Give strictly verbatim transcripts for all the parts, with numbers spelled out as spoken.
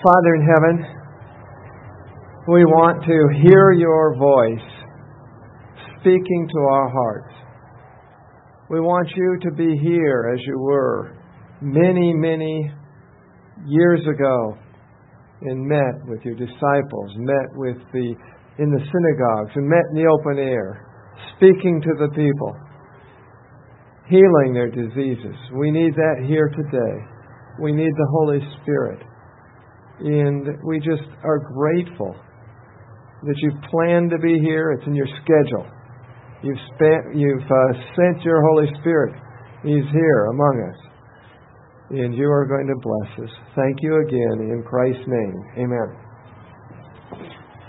Father in heaven, we want to hear your voice speaking to our hearts. We want you to be here as you were many, many years ago and met with your disciples, met with the in the synagogues, and met in the open air, speaking to the people, healing their diseases. We need that here today. We need the Holy Spirit. And we just are grateful that you've planned to be here. It's in your schedule. You've spent, you've uh, sent your Holy Spirit. He's here among us. And you are going to bless us. Thank you again in Christ's name. Amen.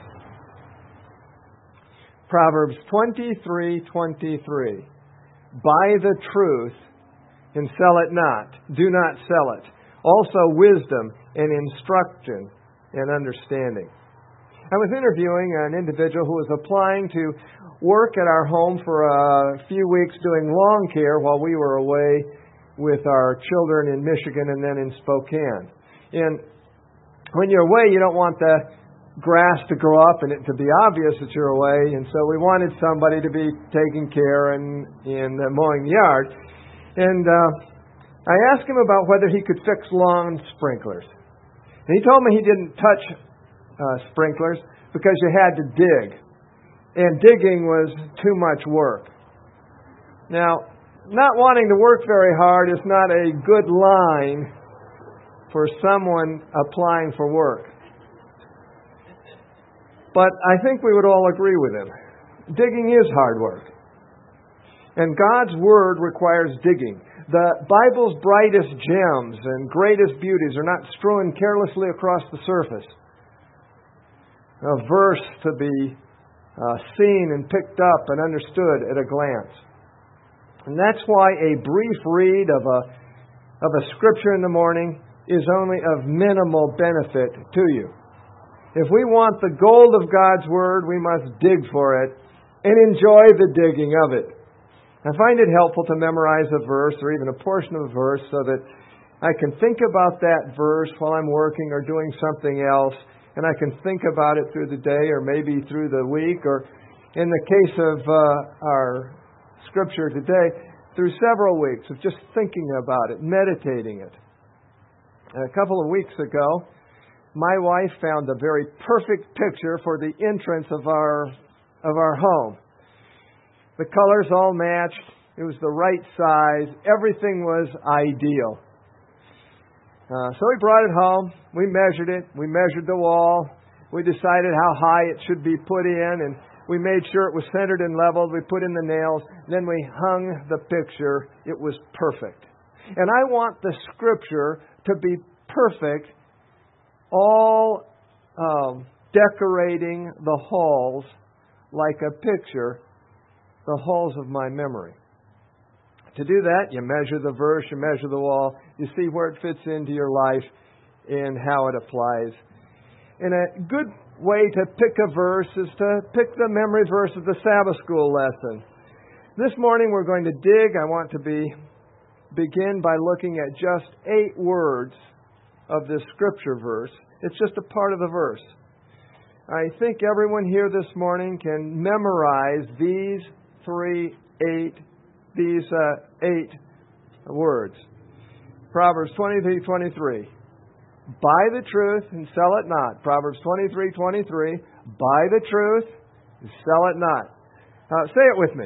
Proverbs twenty-three twenty-three. Buy the truth and sell it not. Do not sell it. Also wisdom and instruction and understanding. I was interviewing an individual who was applying to work at our home for a few weeks doing lawn care while we were away with our children in Michigan and then in Spokane. And when you're away, you don't want the grass to grow up and it to be obvious that you're away. And so we wanted somebody to be taking care and, and uh, mowing the yard. And uh, I asked him about whether he could fix lawn sprinklers. And he told me he didn't touch uh, sprinklers because you had to dig. And digging was too much work. Now, not wanting to work very hard is not a good line for someone applying for work. But I think we would all agree with him. Digging is hard work. And God's Word requires digging. The Bible's brightest gems and greatest beauties are not strewn carelessly across the surface. A verse to be uh, seen and picked up and understood at a glance. And that's why a brief read of a, of a scripture in the morning is only of minimal benefit to you. If we want the gold of God's Word, we must dig for it and enjoy the digging of it. I find it helpful to memorize a verse or even a portion of a verse so that I can think about that verse while I'm working or doing something else, and I can think about it through the day or maybe through the week, or in the case of uh, our scripture today, through several weeks of just thinking about it, meditating it. A couple of weeks ago, my wife found a very perfect picture for the entrance of our of our home. The colors all matched. It was the right size. Everything was ideal. Uh, so we brought it home. We measured it. We measured the wall. We decided how high it should be put in, and we made sure it was centered and leveled. We put in the nails. Then we hung the picture. It was perfect. And I want the Scripture to be perfect, all um, decorating the halls like a picture, the halls of my memory. To do that, you measure the verse, you measure the wall, you see where it fits into your life and how it applies. And a good way to pick a verse is to pick the memory verse of the Sabbath school lesson. This morning we're going to dig. I want to be begin by looking at just eight words of this scripture verse. It's just a part of the verse. I think everyone here this morning can memorize these three, eight, these uh, eight words. Proverbs twenty-three twenty-three. Buy the truth and sell it not. Proverbs twenty-three twenty-three. Buy the truth and sell it not. Uh, say it with me.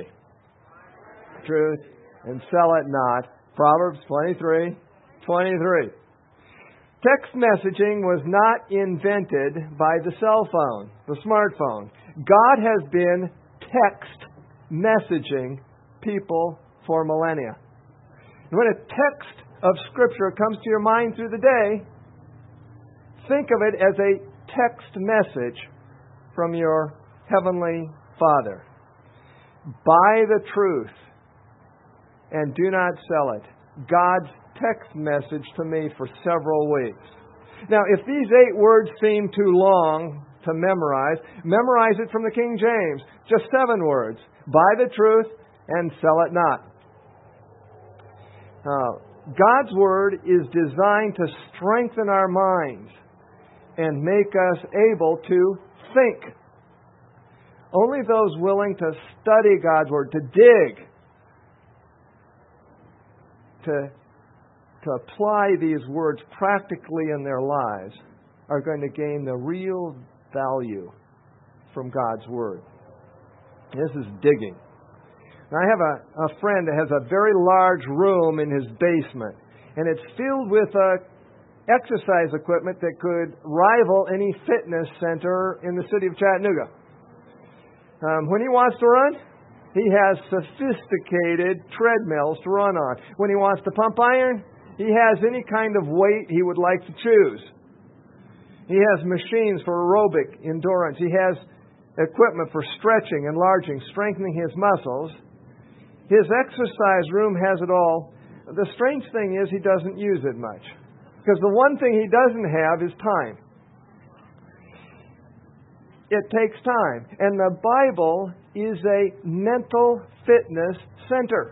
Truth and sell it not. Proverbs twenty-three twenty-three. Text messaging was not invented by the cell phone, the smartphone. God has been text messaging people for millennia. And when a text of Scripture comes to your mind through the day, think of it as a text message from your Heavenly Father. Buy the truth and do not sell it. God's text message to me for several weeks. Now, if these eight words seem too long to memorize, memorize it from the King James. Just seven words. Buy the truth and sell it not. Uh, God's Word is designed to strengthen our minds and make us able to think. Only those willing to study God's Word, to dig, to, to apply these words practically in their lives, are going to gain the real value from God's Word. This is digging. Now, I have a, a friend that has a very large room in his basement, and it's filled with uh, exercise equipment that could rival any fitness center in the city of Chattanooga. Um, when he wants to run, he has sophisticated treadmills to run on. When he wants to pump iron, he has any kind of weight he would like to choose. He has machines for aerobic endurance. He has equipment for stretching, enlarging, strengthening his muscles. His exercise room has it all. The strange thing is he doesn't use it much. Because the one thing he doesn't have is time. It takes time. And the Bible is a mental fitness center.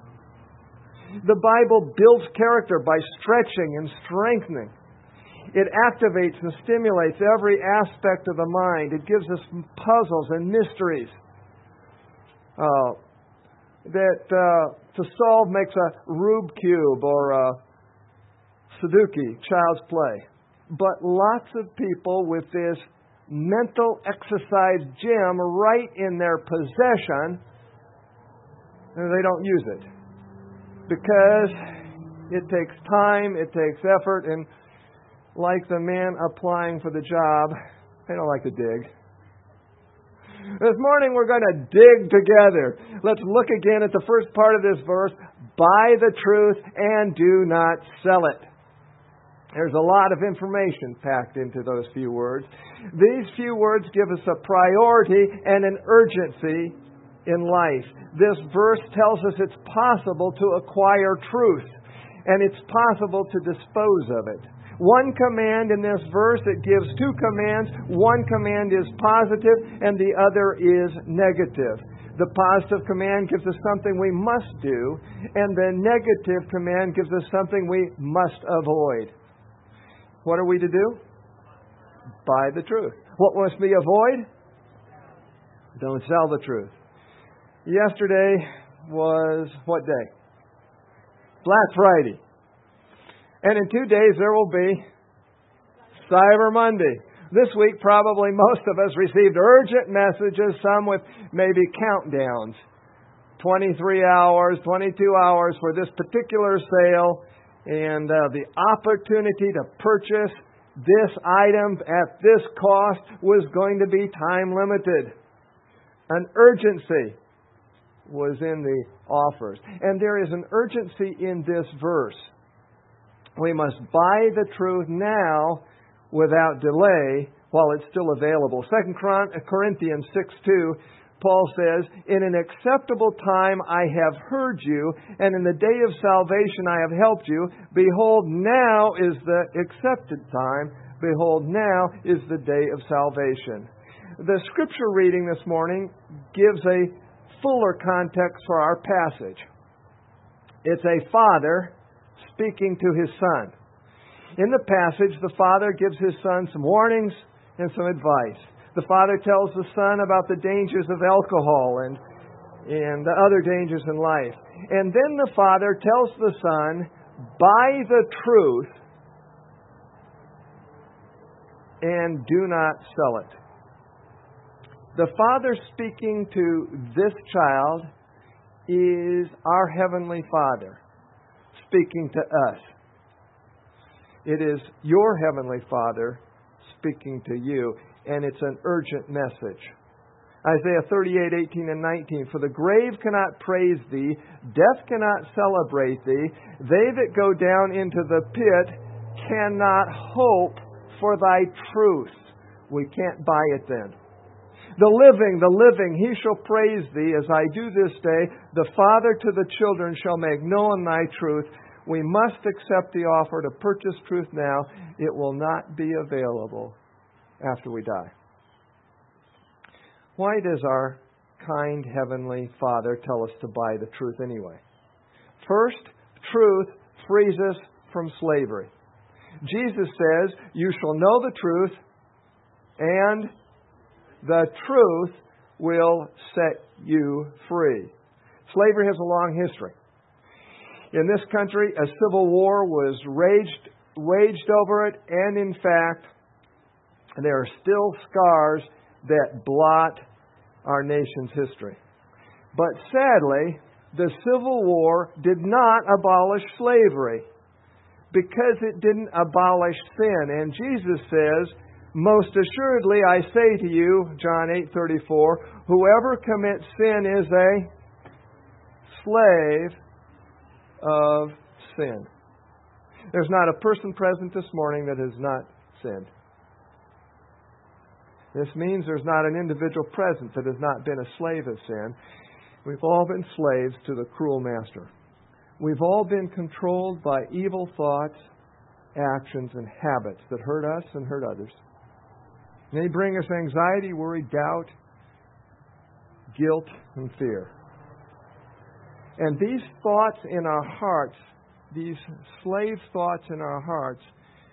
The Bible builds character by stretching and strengthening. It activates and stimulates every aspect of the mind. It gives us puzzles and mysteries uh, that uh, to solve makes a Rubik's Cube or a Sudoku, child's play. But lots of people with this mental exercise gym right in their possession, and they don't use it. Because it takes time, it takes effort, and like the man applying for the job, they don't like to dig. This morning we're going to dig together. Let's look again at the first part of this verse. Buy the truth and do not sell it. There's a lot of information packed into those few words. These few words give us a priority and an urgency in life. This verse tells us it's possible to acquire truth, and it's possible to dispose of it. One command in this verse, it gives two commands. One command is positive and the other is negative. The positive command gives us something we must do, and the negative command gives us something we must avoid. What are we to do? Buy the truth. What must we avoid? Don't sell the truth. Yesterday was what day? Black Friday. And in two days there will be Cyber Monday. This week probably most of us received urgent messages, some with maybe countdowns. twenty-three hours, twenty-two hours for this particular sale. And uh, the opportunity to purchase this item at this cost was going to be time limited. An urgency was in the offers. And there is an urgency in this verse. We must buy the truth now without delay while it's still available. Second Corinthians six two, Paul says, "In an acceptable time I have heard you, and in the day of salvation I have helped you. Behold, now is the accepted time. Behold, now is the day of salvation." The scripture reading this morning gives a fuller context for our passage. It's a father speaking to his son. In the passage, the father gives his son some warnings and some advice. The father tells the son about the dangers of alcohol and, and the other dangers in life. And then the father tells the son, buy the truth and do not sell it. The father speaking to this child is our Heavenly Father speaking to us. It is your Heavenly Father speaking to you, and it's an urgent message. Isaiah thirty-eight, eighteen and nineteen, "For the grave cannot praise thee, death cannot celebrate thee. They that go down into the pit cannot hope for thy truth." We can't buy it then. "The living, the living, he shall praise thee, as I do this day. The father to the children shall make known thy truth." We must accept the offer to purchase truth now. It will not be available after we die. Why does our kind Heavenly Father tell us to buy the truth anyway? First, truth frees us from slavery. Jesus says, "You shall know the truth, and the truth will set you free." Slavery has a long history. In this country, a civil war was raged, waged over it, and in fact, there are still scars that blot our nation's history. But sadly, the Civil War did not abolish slavery because it didn't abolish sin. And Jesus says, "Most assuredly I say to you," John eight thirty-four, "whoever commits sin is a slave of sin." There's not a person present this morning that has not sinned. This means there's not an individual present that has not been a slave of sin. We've all been slaves to the cruel master. We've all been controlled by evil thoughts, actions, and habits that hurt us and hurt others. They bring us anxiety, worry, doubt, guilt, and fear. And these thoughts in our hearts, these slave thoughts in our hearts,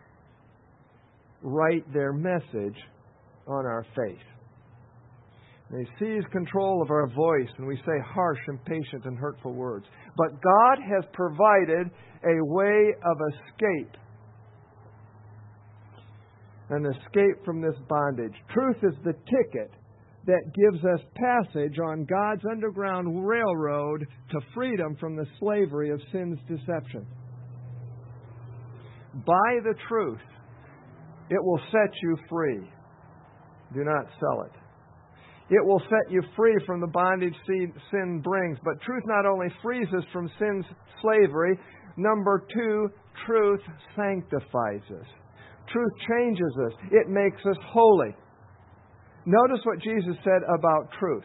write their message on our face. They seize control of our voice, and we say harsh, impatient, and hurtful words. But God has provided a way of escape. An escape from this bondage. Truth is the ticket that gives us passage on God's underground railroad to freedom from the slavery of sin's deception. Buy the truth. It will set you free. Do not sell it. It will set you free from the bondage sin brings. But truth not only frees us from sin's slavery, number two, truth sanctifies us. Truth changes us. It makes us holy. Notice what Jesus said about truth.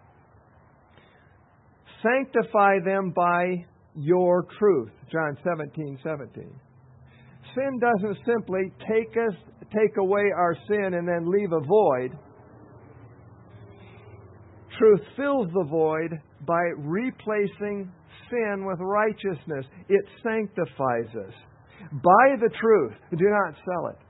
Sanctify them by your truth. John seventeen seventeen. Sin doesn't simply take us, take away our sin and then leave a void. Truth fills the void by replacing sin with righteousness. It sanctifies us. Buy the truth. Do not sell it.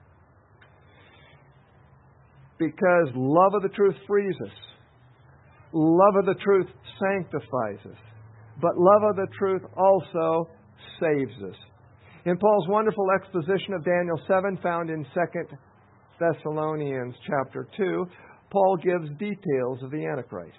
Because love of the truth frees us. Love of the truth sanctifies us. But love of the truth also saves us. In Paul's wonderful exposition of Daniel seven, found in Second Thessalonians chapter two, Paul gives details of the Antichrist.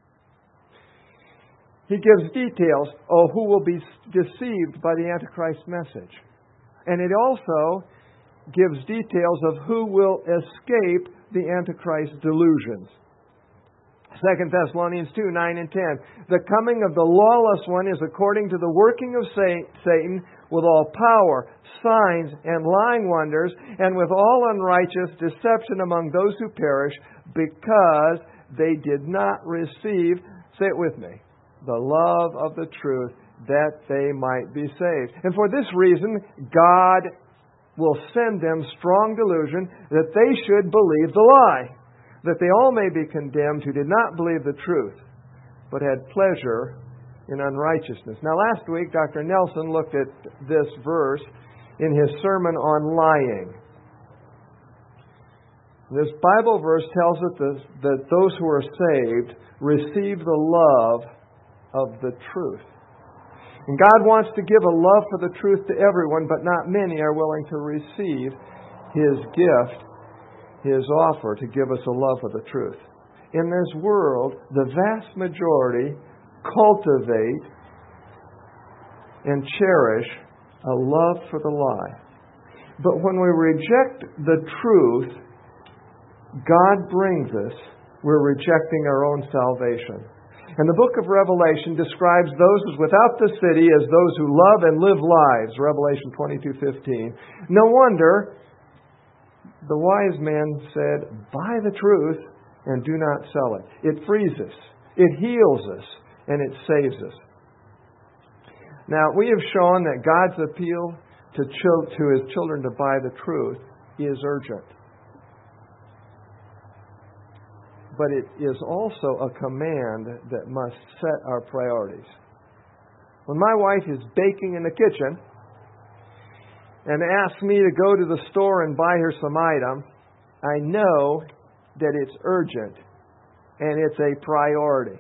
He gives details of who will be deceived by the Antichrist message. And it also gives details of who will escape the Antichrist delusions. Second Thessalonians two, nine and ten. The coming of the lawless one is according to the working of Satan with all power, signs, and lying wonders, and with all unrighteous deception among those who perish, because they did not receive, say it with me, the love of the truth, that they might be saved. And for this reason, God will send them strong delusion that they should believe the lie, that they all may be condemned who did not believe the truth, but had pleasure in unrighteousness. Now, last week, Doctor Nelson looked at this verse in his sermon on lying. This Bible verse tells us that those who are saved receive the love of the truth. And God wants to give a love for the truth to everyone, but not many are willing to receive His gift, His offer to give us a love for the truth. In this world, the vast majority cultivate and cherish a love for the lie. But when we reject the truth God brings us, we're rejecting our own salvation. And the book of Revelation describes those without the city as those who love and live lives. Revelation twenty-two fifteen. No wonder the wise man said, buy the truth and do not sell it. It frees us. It heals us. And it saves us. Now, we have shown that God's appeal to, chil- to His children to buy the truth is urgent. But it is also a command that must set our priorities. When my wife is baking in the kitchen, and asks me to go to the store and buy her some item, I know that it's urgent and it's a priority.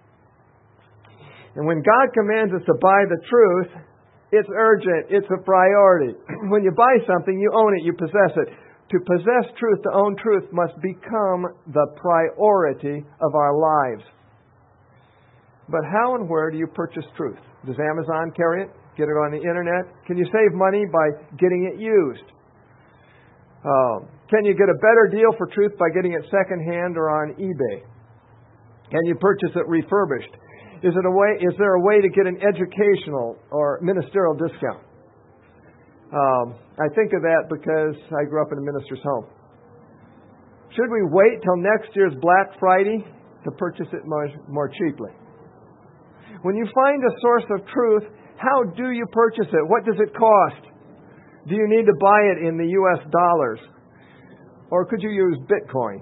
And when God commands us to buy the truth, it's urgent, it's a priority. When you buy something, you own it, you possess it. To possess truth, to own truth, must become the priority of our lives. But how and where do you purchase truth? Does Amazon carry it? Get it on the internet? Can you save money by getting it used? Um, can you get a better deal for truth by getting it secondhand or on eBay? Can you purchase it refurbished? Is it a way? Is there a way to get an educational or ministerial discount? Um, I think of that because I grew up in a minister's home. Should we wait till next year's Black Friday to purchase it more, more cheaply? When you find a source of truth, how do you purchase it? What does it cost? Do you need to buy it in the U S dollars? Or could you use Bitcoin?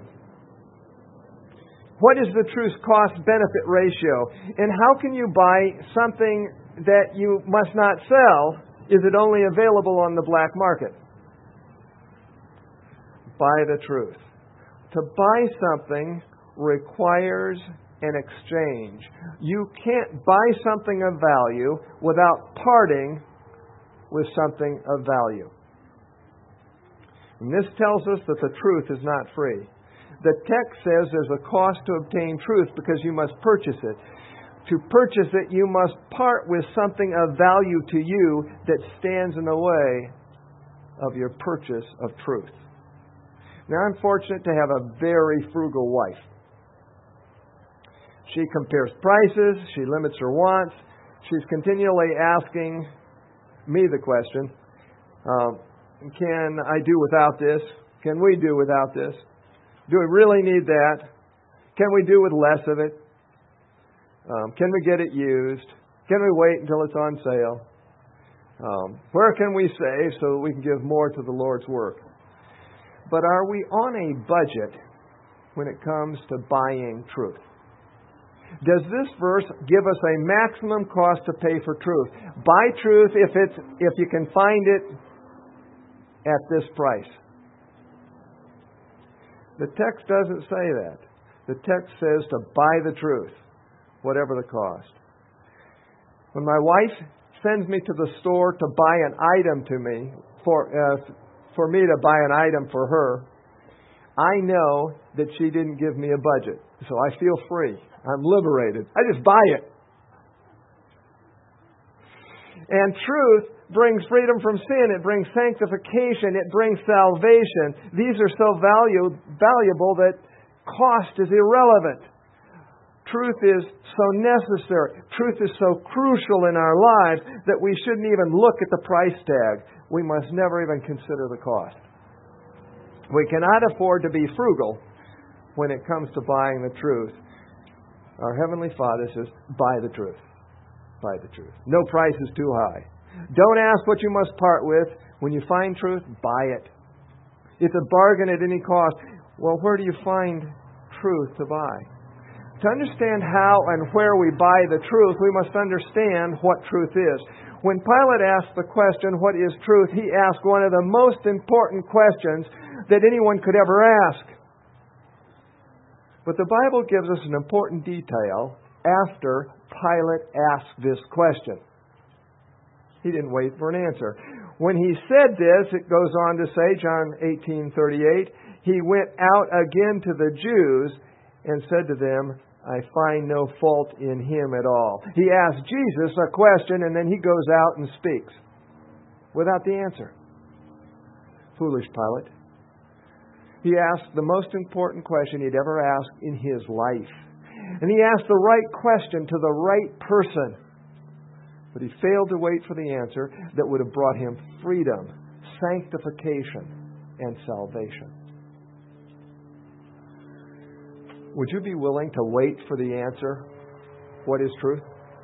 What is the truth cost-benefit ratio? And how can you buy something that you must not sell? Is it only available on the black market? Buy the truth. To buy something requires an exchange. You can't buy something of value without parting with something of value. And this tells us that the truth is not free. The text says there's a cost to obtain truth because you must purchase it. To purchase it, you must part with something of value to you that stands in the way of your purchase of truth. Now, I'm fortunate to have a very frugal wife. She compares prices. She limits her wants. She's continually asking me the question, um, can I do without this? Can we do without this? Do we really need that? Can we do with less of it? Um, can we get it used? Can we wait until it's on sale? Um, where can we save so that we can give more to the Lord's work? But are we on a budget when it comes to buying truth? Does this verse give us a maximum cost to pay for truth? Buy truth if it's if you can find it at this price. The text doesn't say that. The text says to buy the truth, whatever the cost. When my wife sends me to the store to buy an item to me, for uh, for me to buy an item for her, I know that she didn't give me a budget. So I feel free. I'm liberated. I just buy it. And truth brings freedom from sin. It brings sanctification. It brings salvation. These are so value, valuable that cost is irrelevant. Truth is so necessary. Truth is so crucial in our lives that we shouldn't even look at the price tag. We must never even consider the cost. We cannot afford to be frugal when it comes to buying the truth. Our Heavenly Father says, buy the truth. Buy the truth. No price is too high. Don't ask what you must part with. When you find truth, buy it. It's a bargain at any cost. Well, where do you find truth to buy? To understand how and where we buy the truth, we must understand what truth is. When Pilate asked the question, what is truth? He asked one of the most important questions that anyone could ever ask. But the Bible gives us an important detail after Pilate asked this question. He didn't wait for an answer. When he said this, it goes on to say, John eighteen thirty-eight, he went out again to the Jews and said to them, I find no fault in him at all. He asked Jesus a question and then he goes out and speaks without the answer. Foolish Pilate. He asked the most important question he'd ever asked in his life. And he asked the right question to the right person. But he failed to wait for the answer that would have brought him freedom, sanctification, and salvation. Would you be willing to wait for the answer? What is truth?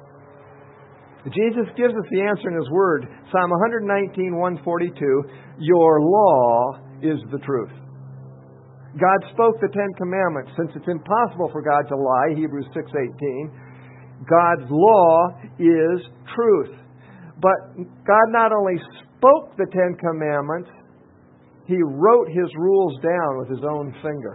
Jesus gives us the answer in His Word. Psalm one nineteen, one forty-two, your law is the truth. God spoke the Ten Commandments. Since it's impossible for God to lie, Hebrews six eighteen, God's law is truth. But God not only spoke the Ten Commandments, He wrote His rules down with His own finger.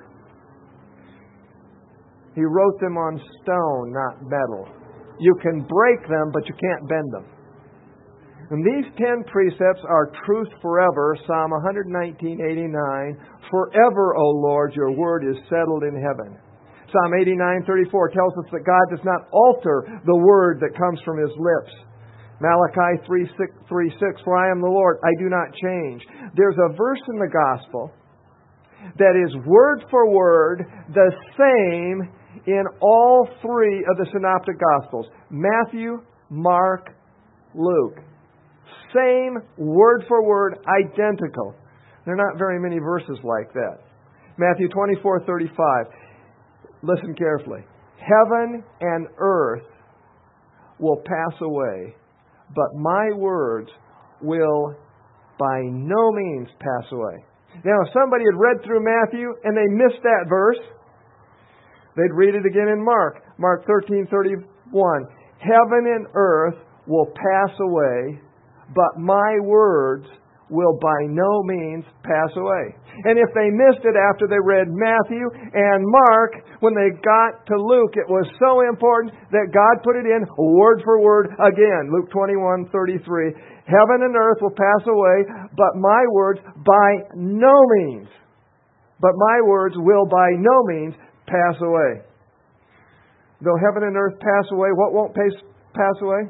He wrote them on stone, not metal. You can break them, but you can't bend them. And these ten precepts are truth forever. Psalm one nineteen, eighty-nine. Forever, O Lord, your word is settled in heaven. Psalm eighty-nine, thirty-four tells us that God does not alter the word that comes from His lips. Malachi three six, for I am the Lord, I do not change. There's a verse in the Gospel that is word for word the same in all three of the Synoptic Gospels. Matthew, Mark, Luke. Same word for word, identical. There are not very many verses like that. Matthew twenty-four, thirty-five. Listen carefully. Heaven and earth will pass away, but my words will by no means pass away. Now, if somebody had read through Matthew and they missed that verse, they'd read it again in Mark. Mark thirteen, thirty-one. Heaven and earth will pass away, but my words will by no means pass away. And if they missed it after they read Matthew and Mark, when they got to Luke, it was so important that God put it in word for word again. Luke twenty-one, thirty-three. Heaven and earth will pass away, but my words by no means, but my words will by no means pass away. Though heaven and earth pass away, what won't pass away?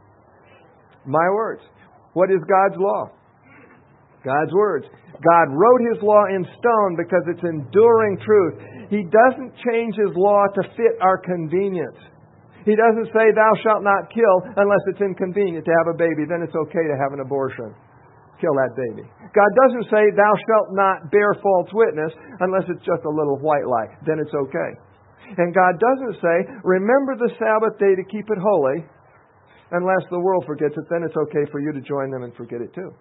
My words. What is God's law? God's words. God wrote His law in stone because it's enduring truth. He doesn't change His law to fit our convenience. He doesn't say, thou shalt not kill unless it's inconvenient to have a baby. Then it's okay to have an abortion. Kill that baby. God doesn't say, thou shalt not bear false witness unless it's just a little white lie. Then it's okay. And God doesn't say, remember the Sabbath day to keep it holy unless the world forgets it. Then it's okay for you to join them and forget it too.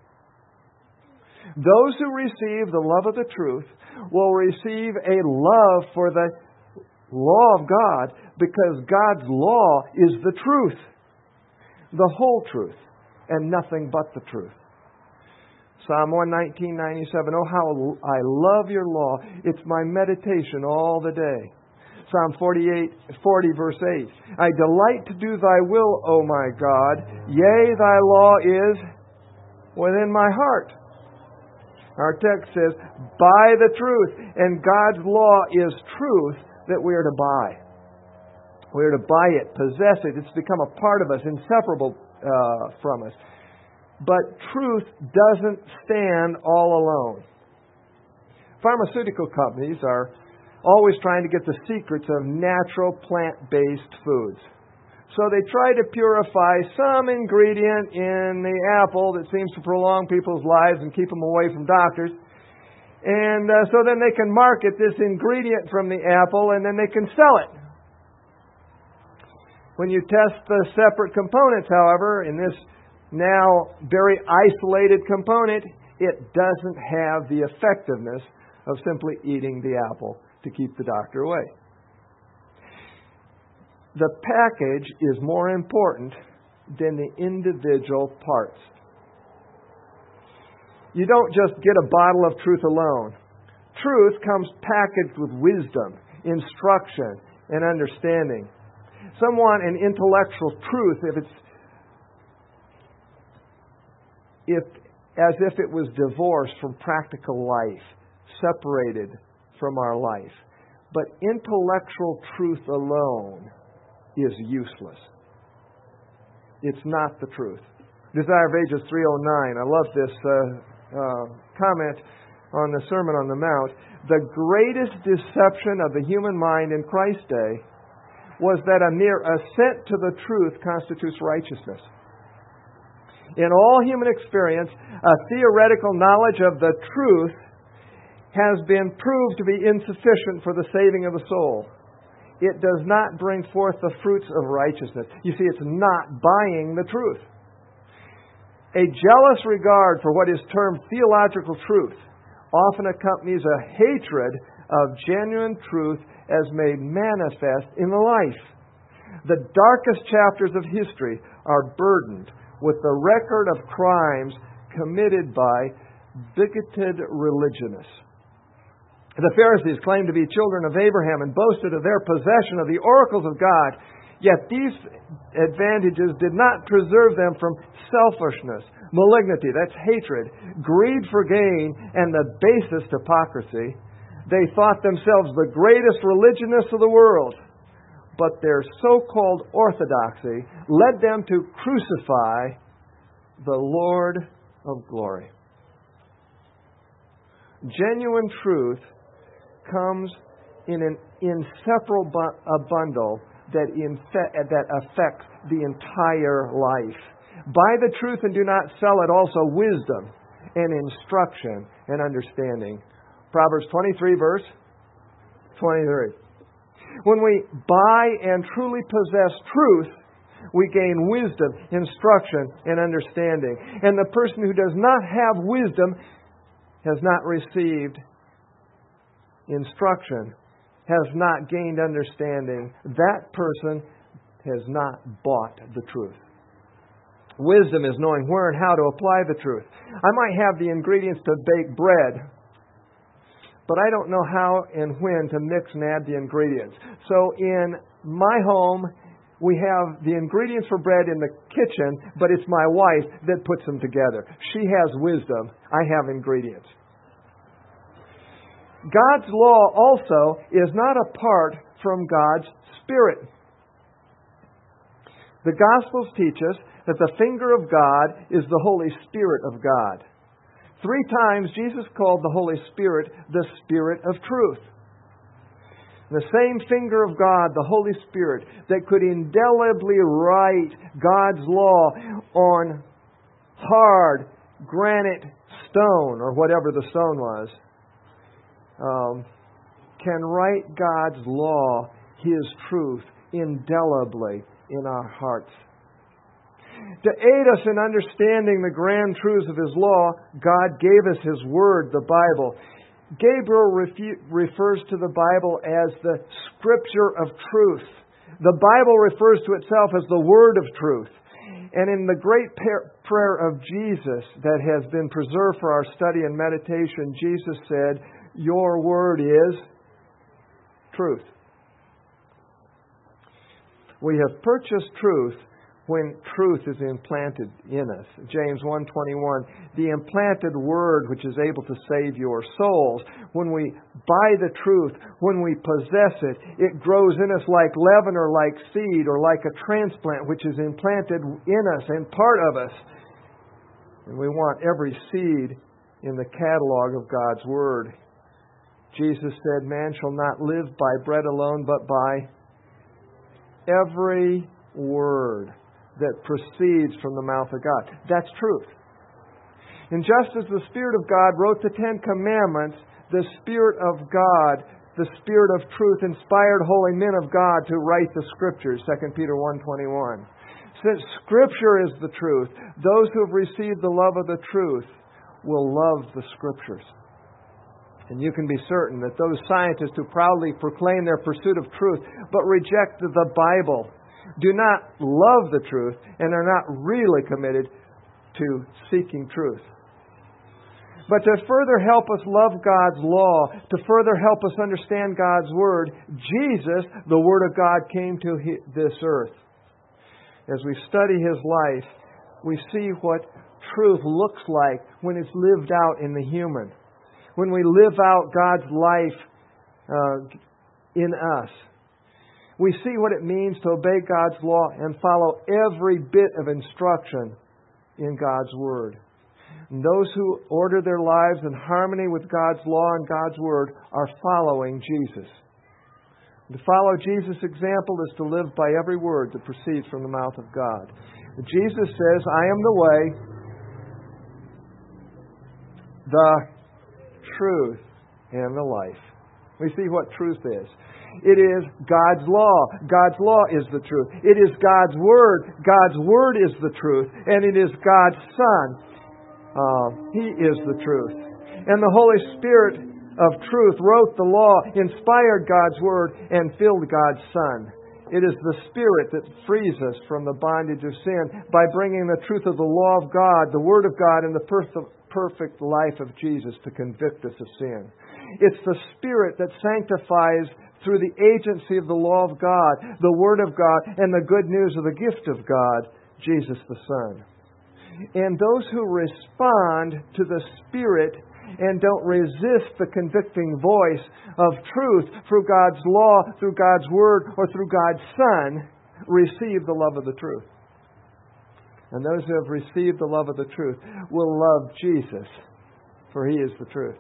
Those who receive the love of the truth will receive a love for the law of God because God's law is the truth, the whole truth, and nothing but the truth. Psalm one nineteen, ninety-seven, oh, how I love your law. It's my meditation all the day. Psalm forty-eight, forty, verse eight, I delight to do thy will, O my God. Yea, thy law is within my heart. Our text says, buy the truth. And God's law is truth that we are to buy. We are to buy it, possess it. It's become a part of us, inseparable uh, from us. But truth doesn't stand all alone. Pharmaceutical companies are always trying to get the secrets of natural plant-based foods. So they try to purify some ingredient in the apple that seems to prolong people's lives and keep them away from doctors. And uh, so then they can market this ingredient from the apple and then they can sell it. When you test the separate components, however, in this now very isolated component, it doesn't have the effectiveness of simply eating the apple to keep the doctor away. The package is more important than the individual parts. You don't just get a bottle of truth alone. Truth comes packaged with wisdom, instruction, and understanding. Some want an intellectual truth if it's if as if it was divorced from practical life, separated from our life. But intellectual truth alone is useless. It's not the truth. Desire of Ages three oh nine. I love this uh, uh, comment on the Sermon on the Mount. The greatest deception of the human mind in Christ's day was that a mere assent to the truth constitutes righteousness. In all human experience, a theoretical knowledge of the truth has been proved to be insufficient for the saving of the soul. It does not bring forth the fruits of righteousness. You see, it's not buying the truth. A jealous regard for what is termed theological truth often accompanies a hatred of genuine truth as made manifest in the life. The darkest chapters of history are burdened with the record of crimes committed by bigoted religionists. The Pharisees claimed to be children of Abraham and boasted of their possession of the oracles of God. Yet these advantages did not preserve them from selfishness, malignity, that's hatred, greed for gain, and the basest hypocrisy. They thought themselves the greatest religionists of the world, but their so-called orthodoxy led them to crucify the Lord of glory. Genuine truth comes in an inseparable bu- bundle that, infe- that affects the entire life. Buy the truth and do not sell it, also wisdom and instruction and understanding. Proverbs twenty-three, verse twenty-three. When we buy and truly possess truth, we gain wisdom, instruction, and understanding. And the person who does not have wisdom has not received instruction, has not gained understanding. That person has not bought the truth. Wisdom is knowing where and how to apply the truth. I might have the ingredients to bake bread, but I don't know how and when to mix and add the ingredients. So in my home, we have the ingredients for bread in the kitchen, but it's my wife that puts them together. She has wisdom. I have ingredients. God's law also is not apart from God's Spirit. The Gospels teach us that the finger of God is the Holy Spirit of God. Three times Jesus called the Holy Spirit the Spirit of truth. The same finger of God, the Holy Spirit, that could indelibly write God's law on hard granite stone, or whatever the stone was, um, can write God's law, His truth, indelibly in our hearts. To aid us in understanding the grand truths of His law, God gave us His Word, the Bible. Gabriel refu- refers to the Bible as the Scripture of truth. The Bible refers to itself as the Word of truth. And in the great prayer of Jesus that has been preserved for our study and meditation, Jesus said, "Your Word is truth." We have purchased truth when truth is implanted in us. James one twenty-one, the implanted Word which is able to save your souls. When we buy the truth, when we possess it, it grows in us like leaven or like seed or like a transplant which is implanted in us and part of us. And we want every seed in the catalog of God's Word. Jesus said, "Man shall not live by bread alone, but by every word that proceeds from the mouth of God." That's truth. And just as the Spirit of God wrote the Ten Commandments, the Spirit of God, the Spirit of truth, inspired holy men of God to write the Scriptures, Second Peter one twenty-one. Since Scripture is the truth, those who have received the love of the truth will love the Scriptures. And you can be certain that those scientists who proudly proclaim their pursuit of truth but reject the Bible do not love the truth and are not really committed to seeking truth. But to further help us love God's law, to further help us understand God's Word, Jesus, the Word of God, came to this earth. As we study His life, we see what truth looks like when it's lived out in the human. When we live out God's life uh, in us. We see what it means to obey God's law and follow every bit of instruction in God's Word. And those who order their lives in harmony with God's law and God's Word are following Jesus. To follow Jesus' example is to live by every word that proceeds from the mouth of God. Jesus says, "I am the way, the truth, and the life." We see what truth is. It is God's law. God's law is the truth. It is God's Word. God's Word is the truth. And it is God's Son. Uh, he is the truth. And the Holy Spirit of truth wrote the law, inspired God's Word, and filled God's Son. It is the Spirit that frees us from the bondage of sin by bringing the truth of the law of God, the Word of God, and the perfect life of Jesus to convict us of sin. It's the Spirit that sanctifies through the agency of the law of God, the Word of God, and the good news of the gift of God, Jesus the Son. And those who respond to the Spirit and don't resist the convicting voice of truth through God's law, through God's Word, or through God's Son, receive the love of the truth. And those who have received the love of the truth will love Jesus, for He is the truth.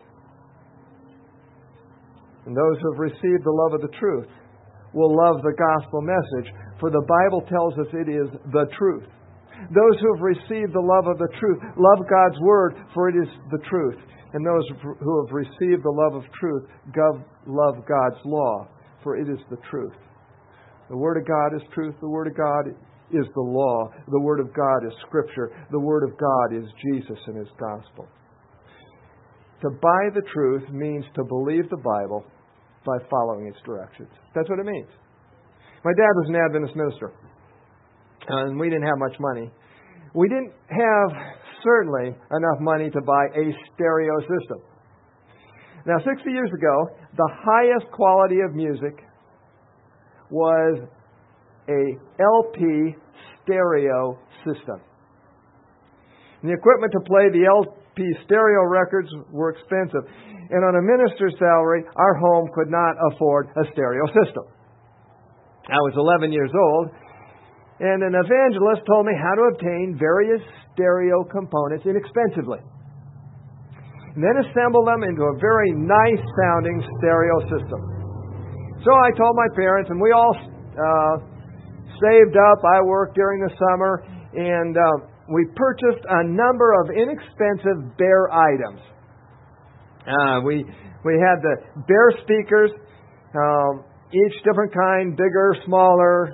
And those who have received the love of the truth will love the gospel message, for the Bible tells us it is the truth. Those who have received the love of the truth love God's Word, for it is the truth. And those who have received the love of truth love God's law, for it is the truth. The Word of God is truth. The Word of God is the law. The Word of God is Scripture. The Word of God is Jesus and His gospel. To buy the truth means to believe the Bible by following its directions. That's what it means. My dad was an Adventist minister, and we didn't have much money. We didn't have, certainly, enough money to buy a stereo system. Now, sixty years ago, the highest quality of music was a L P stereo system. And the equipment to play the L P stereo records were expensive. And on a minister's salary, our home could not afford a stereo system. I was eleven years old, and an evangelist told me how to obtain various stereo components inexpensively, and then assemble them into a very nice-sounding stereo system. So I told my parents, and we all uh, saved up. I worked during the summer, and uh, we purchased a number of inexpensive Bear items. Uh, we we had the Bear speakers, um, each different kind, bigger, smaller,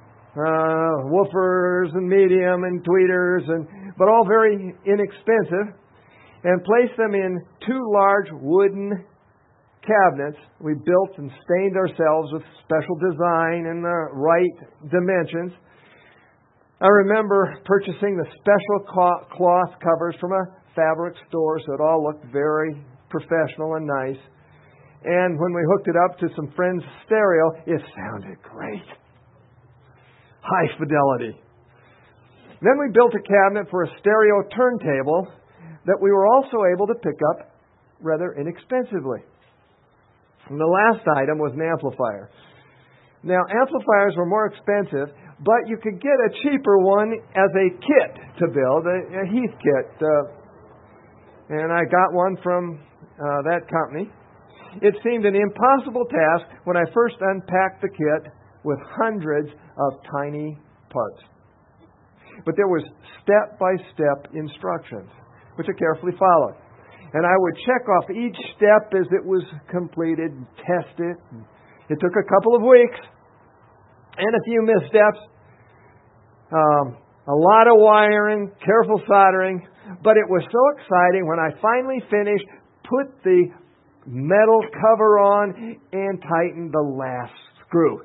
uh, woofers and medium and tweeters, and but all very inexpensive, and placed them in two large wooden cabinets we built and stained ourselves with special design and the right dimensions. I remember purchasing the special cloth covers from a fabric store, so it all looked very professional and nice. And when we hooked it up to some friends' stereo, it sounded great. High fidelity. Then we built a cabinet for a stereo turntable that we were also able to pick up rather inexpensively. And the last item was an amplifier. Now, amplifiers were more expensive, but you could get a cheaper one as a kit to build, a, a Heath kit. Uh, and I got one from uh, that company. It seemed an impossible task when I first unpacked the kit with hundreds of tiny parts. But there was step-by-step instructions, which I carefully followed. And I would check off each step as it was completed, and test it. It took a couple of weeks and a few missteps, um, a lot of wiring, careful soldering, but it was so exciting when I finally finished, put the metal cover on, and tightened the last screw.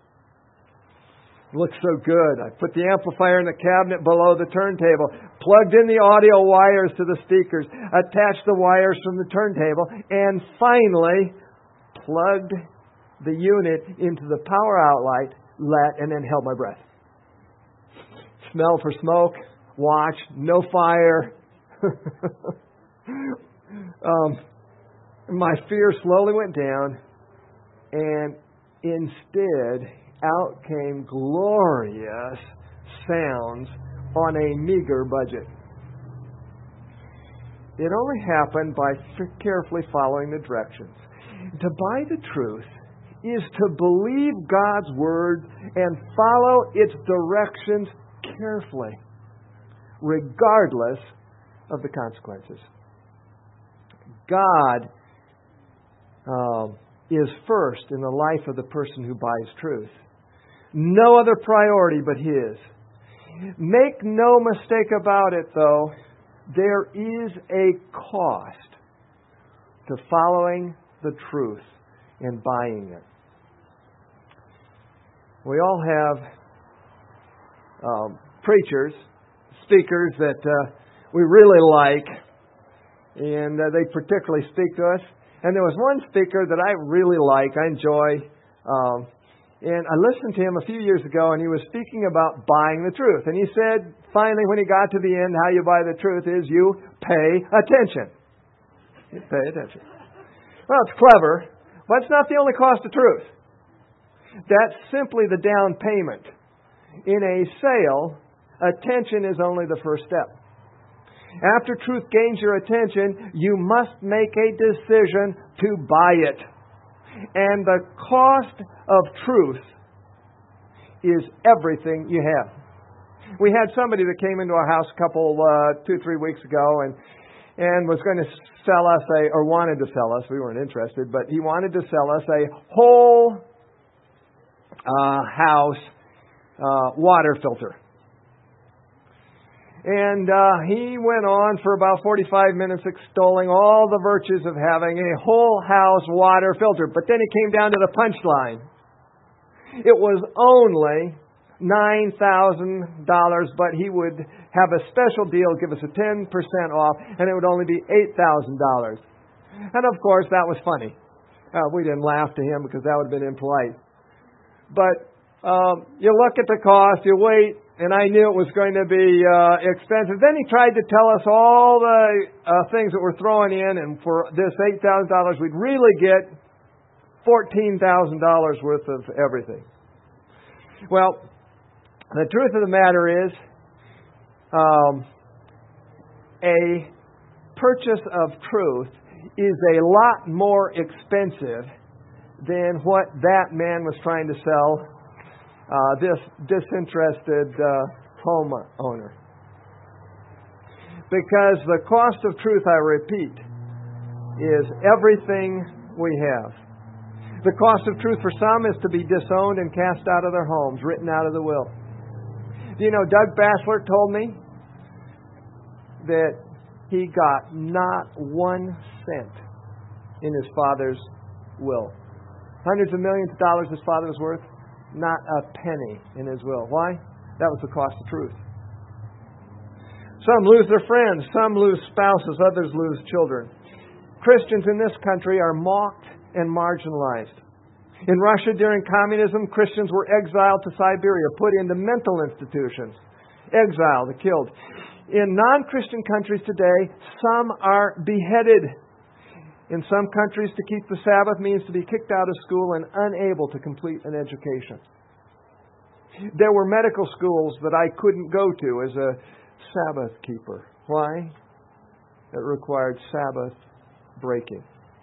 It looked so good. I put the amplifier in the cabinet below the turntable, plugged in the audio wires to the speakers, attached the wires from the turntable, and finally plugged the unit into the power outlet, let, and then held my breath. Smell for smoke, watch, no fire. um, my fear slowly went down, and instead out came glorious sounds on a meager budget. It only happened by carefully following the directions. To buy the truth is to believe God's Word and follow its directions carefully, regardless of the consequences. God um, is first in the life of the person who buys truth. No other priority but His. Make no mistake about it, though, there is a cost to following the truth and buying it. We all have um, preachers, speakers that uh, we really like, and uh, they particularly speak to us. And there was one speaker that I really like, I enjoy, um, and I listened to him a few years ago, and he was speaking about buying the truth. And he said, finally, when he got to the end, how you buy the truth is you pay attention. You pay attention. Well, it's clever, but it's not the only cost of truth. That's simply the down payment. In a sale, attention is only the first step. After truth gains your attention, you must make a decision to buy it. And the cost of truth is everything you have. We had somebody that came into our house a couple, uh, two, three weeks ago and and was going to sell us a, or wanted to sell us, we weren't interested, but he wanted to sell us a whole uh, house uh, water filter. And uh, he went on for about forty-five minutes extolling all the virtues of having a whole house water filter. But then he came down to the punchline. It was only nine thousand dollars, but he would have a special deal, give us a ten percent off, and it would only be eight thousand dollars. And of course, that was funny. Uh, we didn't laugh to him because that would have been impolite. But um, you look at the cost, you wait, and I knew it was going to be uh, expensive. Then he tried to tell us all the uh, things that we're throwing in, and for this eight thousand dollars, we'd really get fourteen thousand dollars worth of everything. Well, the truth of the matter is, um, a purchase of truth is a lot more expensive than what that man was trying to sell uh, this disinterested uh, homeowner. Because the cost of truth, I repeat, is everything we have. The cost of truth for some is to be disowned and cast out of their homes, written out of the will. Do you know, Doug Batchelor told me that he got not one cent in his father's will. Hundreds of millions of dollars his father was worth, not a penny in his will. Why? That was the cost of truth. Some lose their friends, some lose spouses, others lose children. Christians in this country are mocked and marginalized. In Russia during communism, Christians were exiled to Siberia, put into mental institutions, exiled, killed. In non-Christian countries today, some are beheaded. In some countries, to keep the Sabbath means to be kicked out of school and unable to complete an education. There were medical schools that I couldn't go to as a Sabbath keeper. Why? It required Sabbath breaking.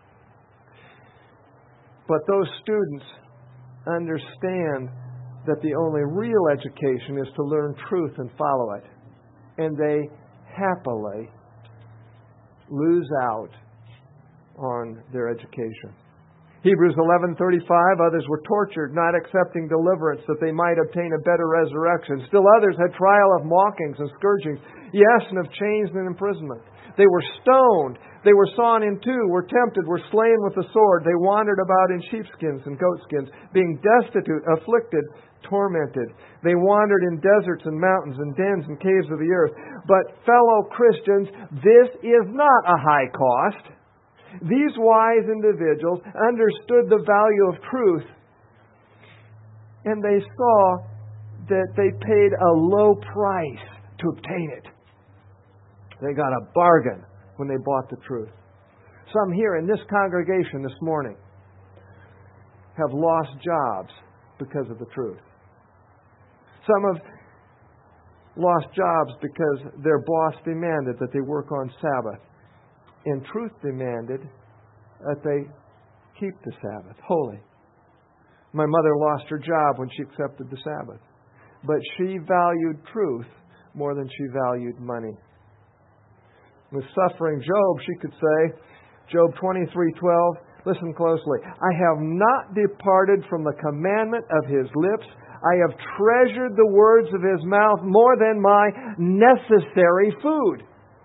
But those students understand that the only real education is to learn truth and follow it. And they happily lose out on their education. Hebrews eleven thirty-five, others were tortured, not accepting deliverance, that they might obtain a better resurrection. Still others had trial of mockings and scourgings, yes, and of chains and imprisonment. They were stoned, they were sawn in two, were tempted, were slain with the sword. They wandered about in sheepskins and goatskins, being destitute, afflicted, tormented. They wandered in deserts and mountains and dens and caves of the earth. But fellow Christians, this is not a high cost. These wise individuals understood the value of truth, and they saw that they paid a low price to obtain it. They got a bargain when they bought the truth. Some here in this congregation this morning have lost jobs because of the truth. Some have lost jobs because their boss demanded that they work on Sabbath. And truth demanded that they keep the Sabbath holy. My mother lost her job when she accepted the Sabbath. But she valued truth more than she valued money. With suffering Job, she could say, Job twenty-three twelve, listen closely. I have not departed from the commandment of His lips. I have treasured the words of His mouth more than my necessary food.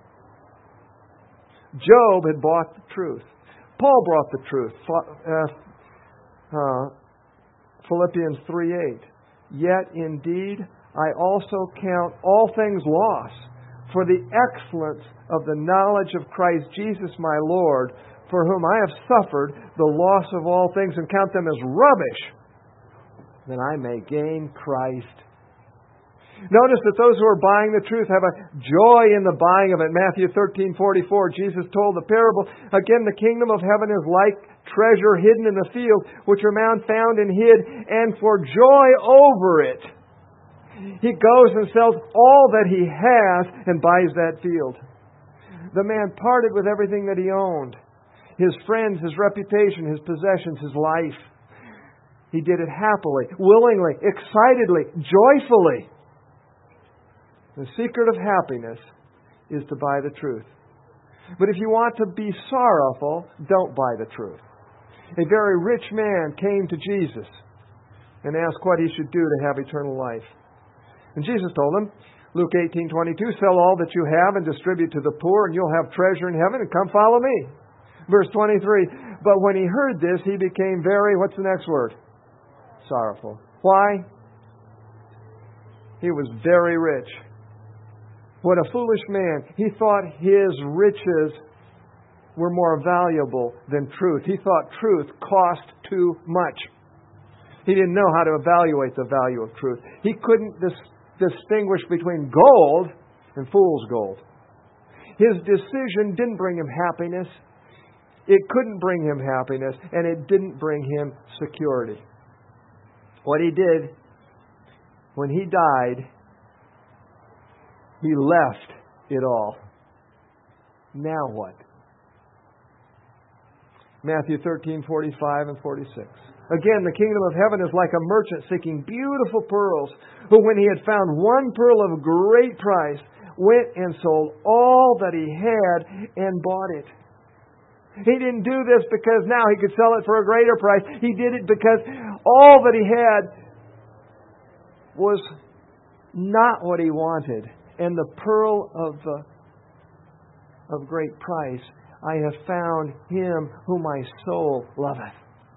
Job had bought the truth. Paul brought the truth. Uh, uh, Philippians three eight. Yet indeed I also count all things loss for the excellence of the knowledge of Christ Jesus my Lord, for whom I have suffered the loss of all things, and count them as rubbish, that I may gain Christ. Notice that those who are buying the truth have a joy in the buying of it. Matthew thirteen forty-four, Jesus told the parable, again, the kingdom of heaven is like treasure hidden in the field, which a man found and hid, and for joy over it, he goes and sells all that he has and buys that field. The man parted with everything that he owned. His friends, his reputation, his possessions, his life. He did it happily, willingly, excitedly, joyfully. The secret of happiness is to buy the truth. But if you want to be sorrowful, don't buy the truth. A very rich man came to Jesus and asked what he should do to have eternal life. And Jesus told him, Luke eighteen twenty-two, sell all that you have and distribute to the poor, and you'll have treasure in heaven, and come follow me. Verse twenty-three, but when he heard this, he became very, what's the next word? Sorrowful. Why? He was very rich. What a foolish man. He thought his riches were more valuable than truth. He thought truth cost too much. He didn't know how to evaluate the value of truth. He couldn't dis- distinguish between gold and fool's gold. His decision didn't bring him happiness. It couldn't bring him happiness, and it didn't bring him security. What he did, when he died, he left it all. Now what? Matthew thirteen forty-five and forty-six. Again, the kingdom of heaven is like a merchant seeking beautiful pearls, who when he had found one pearl of great price, went and sold all that he had and bought it. He didn't do this because now he could sell it for a greater price. He did it because all that he had was not what he wanted. And the pearl of uh, of great price, I have found him whom my soul loveth.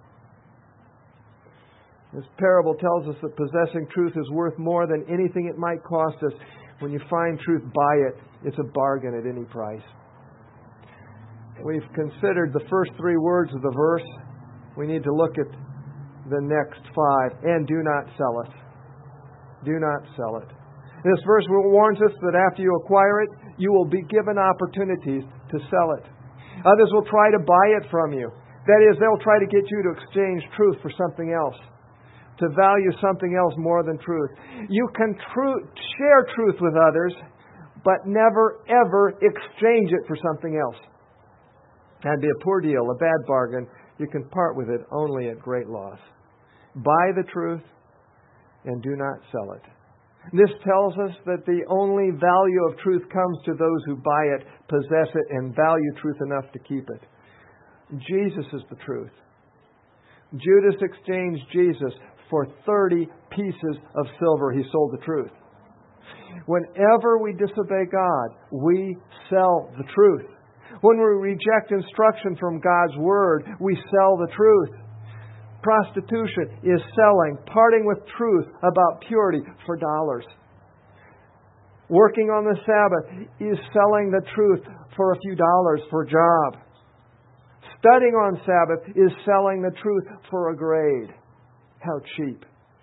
This parable tells us that possessing truth is worth more than anything it might cost us. When you find truth, buy it. It's a bargain at any price. We've considered the first three words of the verse. We need to look at the next five. And do not sell it. Do not sell it. This verse warns us that after you acquire it, you will be given opportunities to sell it. Others will try to buy it from you. That is, they'll try to get you to exchange truth for something else, to value something else more than truth. You can tru- share truth with others, but never, ever exchange it for something else. That'd be a poor deal, a bad bargain. You can part with it only at great loss. Buy the truth and do not sell it. This tells us that the only value of truth comes to those who buy it, possess it, and value truth enough to keep it. Jesus is the truth. Judas exchanged Jesus for thirty pieces of silver. He sold the truth. Whenever we disobey God, we sell the truth. When we reject instruction from God's Word, we sell the truth. Prostitution is selling, parting with truth about purity for dollars. Working on the Sabbath is selling the truth for a few dollars for a job. Studying on Sabbath is selling the truth for a grade. How cheap.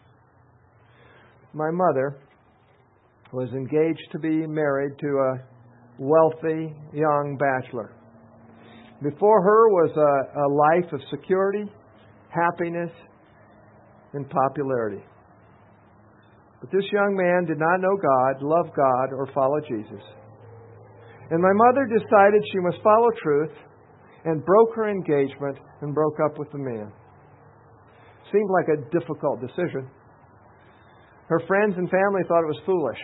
My mother was engaged to be married to a wealthy young bachelor. Before her was a, a life of security, happiness, and popularity. But this young man did not know God, love God, or follow Jesus. And my mother decided she must follow truth and broke her engagement and broke up with the man. Seemed like a difficult decision. Her friends and family thought it was foolish.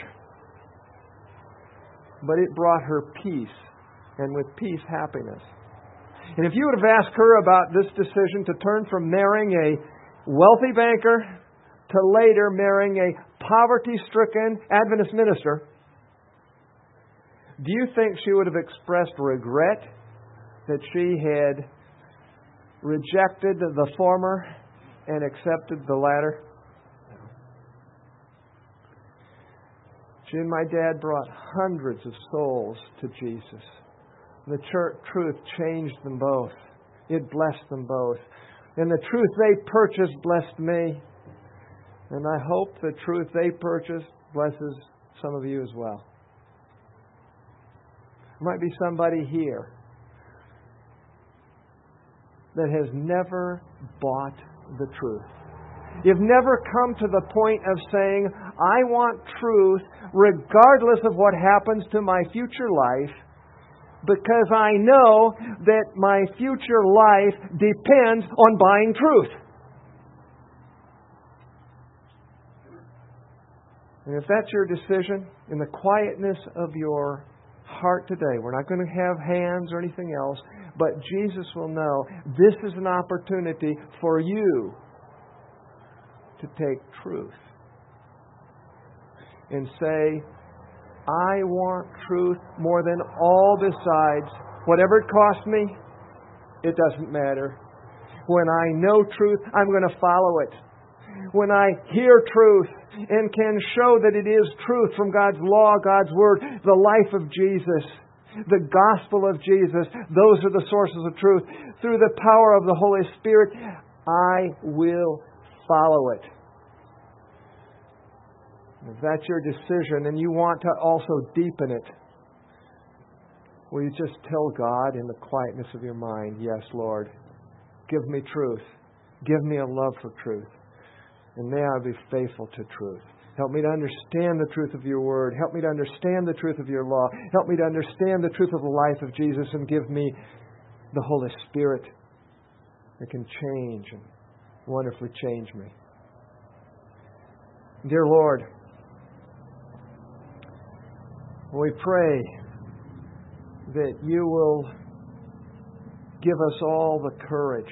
But it brought her peace, and with peace, happiness. And if you would have asked her about this decision to turn from marrying a wealthy banker to later marrying a poverty-stricken Adventist minister, do you think she would have expressed regret that she had rejected the former and accepted the latter? She and my dad brought hundreds of souls to Jesus. The church, truth changed them both. It blessed them both. And the truth they purchased blessed me. And I hope the truth they purchased blesses some of you as well. There might be somebody here that has never bought the truth. You've never come to the point of saying, I want truth regardless of what happens to my future life, because I know that my future life depends on buying truth. And if that's your decision, in the quietness of your heart today, we're not going to have hands or anything else, but Jesus will know this is an opportunity for you to take truth and say, I want truth more than all besides. Whatever it costs me, it doesn't matter. When I know truth, I'm going to follow it. When I hear truth and can show that it is truth from God's law, God's Word, the life of Jesus, the gospel of Jesus, those are the sources of truth. Through the power of the Holy Spirit, I will follow it. If that's your decision and you want to also deepen it, will you just tell God in the quietness of your mind, yes, Lord, give me truth. Give me a love for truth. And may I be faithful to truth. Help me to understand the truth of your word. Help me to understand the truth of your law. Help me to understand the truth of the life of Jesus, and give me the Holy Spirit that can change and wonderfully change me. Dear Lord, we pray that you will give us all the courage,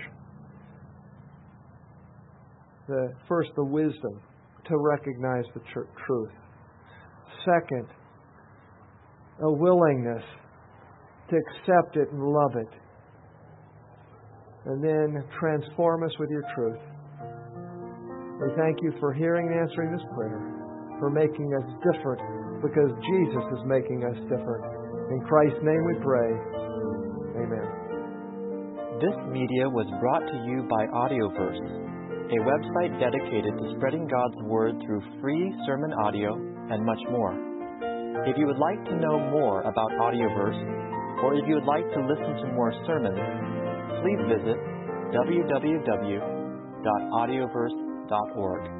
the, first the wisdom to recognize the tr- truth. Second, a willingness to accept it and love it. And then transform us with your truth. We thank you for hearing and answering this prayer, for making us different, because Jesus is making us different. In Christ's name we pray. Amen. This media was brought to you by Audioverse, a website dedicated to spreading God's Word through free sermon audio and much more. If you would like to know more about Audioverse, or if you would like to listen to more sermons, please visit w w w dot audioverse dot org.